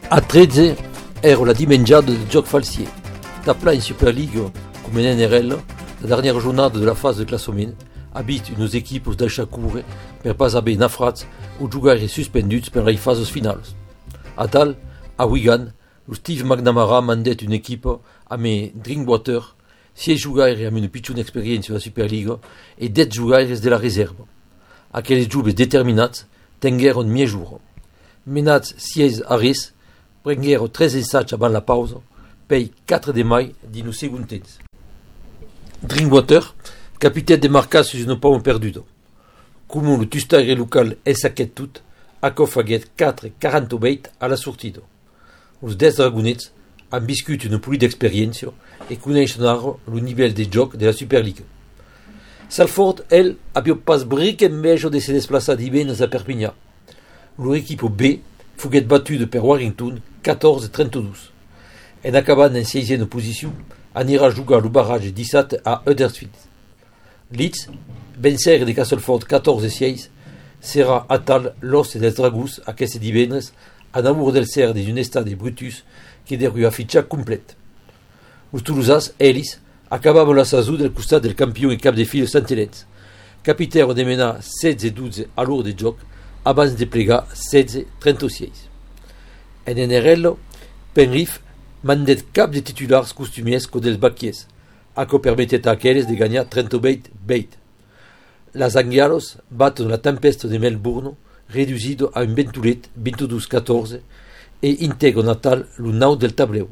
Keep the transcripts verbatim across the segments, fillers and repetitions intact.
A tredici era la dimengiata del gioco falsier. Tapla in Super League come in N R L, la dernière giornata della fase de classement habite unes équipes d'Achacoure per pas haver nafrats o giocare suspenduts per le fases finals. A tal, a Wigan, lo Steve McNamara mandet une équipe amb Drinkwater, sei jugaires amb una pitjuna experiència de la Super League e dez jugaires de la reserva. Aquells joves determinats tengueren mieux jour. Menats sis a res, prengueren tres ensats avant la pausa, pei quatre de mai dins els segon temps. Drinkwater, capitaine de marcat sus una pau perduda. Com el tustare local ensaquet tot, acofaguet quatre quaranta-vuit a la sortida. Els dez dragonets han viscut una pluie d'experiència e coneixen ara el nivell de joc de la Super League. Salford, el, havia pas bric enveja de se desplaçar divendres a Perpinyà. L'equipo B foguet battuda per Warrington catorze a trenta-dos. En acabant en seizième posició, anirà jugar el barrage dissabte a Huddersfield. Leeds, vencer de Castleford catorze a sis, serà a tal l'os dels Dragons aquest divendres en amor del ser des un estadi Brutus que derru a fitxar complet. Els toulousans, ells, acabaven la saison del costat del campió i cap de fil Sant Helens. Capitero de menar setze a dotze a l'hora de joc abans de plegar setze a trenta-sis. En N R L, Penrith mandet cap de titulars costumiers que dels baquiers, a que permetet a aquells de gagnar trenta-vuit beit. Las Anghialos batten la tempesta de Melbourne, reducido a un ventulet vint-i-dos a catorze, e integren a tal lo nou del tableu.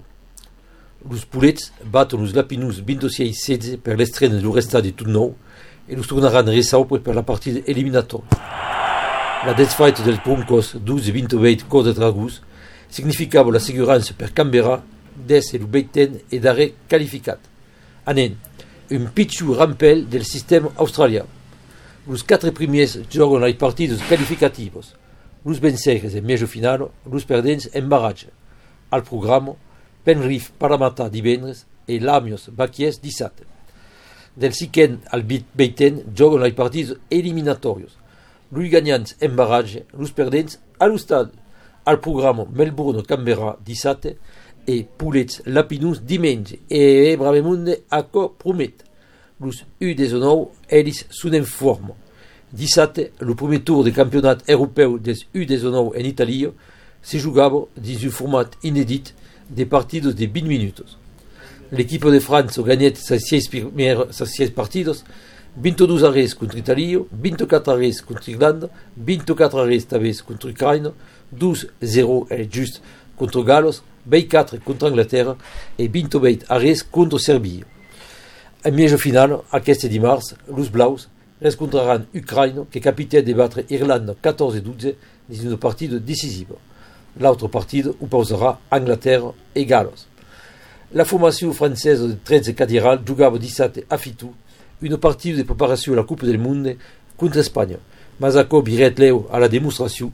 Los Poulets batten los Lapinus vint-i-sis a setze per l'estrena del restadi tot nou e los tornaran resaupre per la partida eliminatoria. La desfaita dels Broncos dotze a vint-i-vuit contra Dragons significava la segurança per Canberra d'ésser el veiten e d'arrer qualificat. Anen, un pitjor rampel del sistema australià. Los quatre premiers joguen les partides qualificativos. Los vencers en mejo final, los perdents en barratge. Al programa, Penrith Parramatta divendres e Lamios Baquiers dissabte. Del cinquen al veiten joguen les partides eliminatorios. Los gagnants en barratge, los perdents a l'estadi. Al programa Melbourne Canberra dissabte e Poulets Lapinus diumenge e bravemunde a co promet. Los U dezenove ells són en forma. Dissabte, el primer tour del campionat europeu dels U dezenove en Itàlia se jugava dins un format inèdit de partidos de vint minuts. L'equip de France gagnet ses sis premiers partidos, vint-i-dos arrers contra Itàlia, vint-i-quatre arrers contra Irlanda, vint-i-quatre arrers també contra Ucraïna, douze a zero just contra Galos, vint-i-quatre contra Anglaterra e vint-i-vuit arrers contra Sèrbia. En mejo final, aquest dimarts, los blaus rencontraran Ucraïna, que capitaine de batre Irlanda catorze a dotze dins una partida decisiva. L'altre partida opposarà Anglaterra e Galos. La formació francesa de tretze cadiral jugava dissabte a Fitu una partida de preparació a la Coupe del Monde contra Espanya. Masacó biret leu a la demostració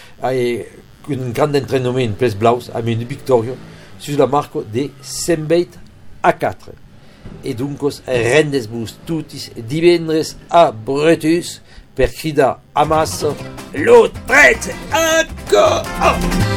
e un gran entrenament pels blaus amb una victòria sus la marca de cent a quatre. E duncos rendes-vos tutis divendres a Brutus per cridar a massa lo tretze a go!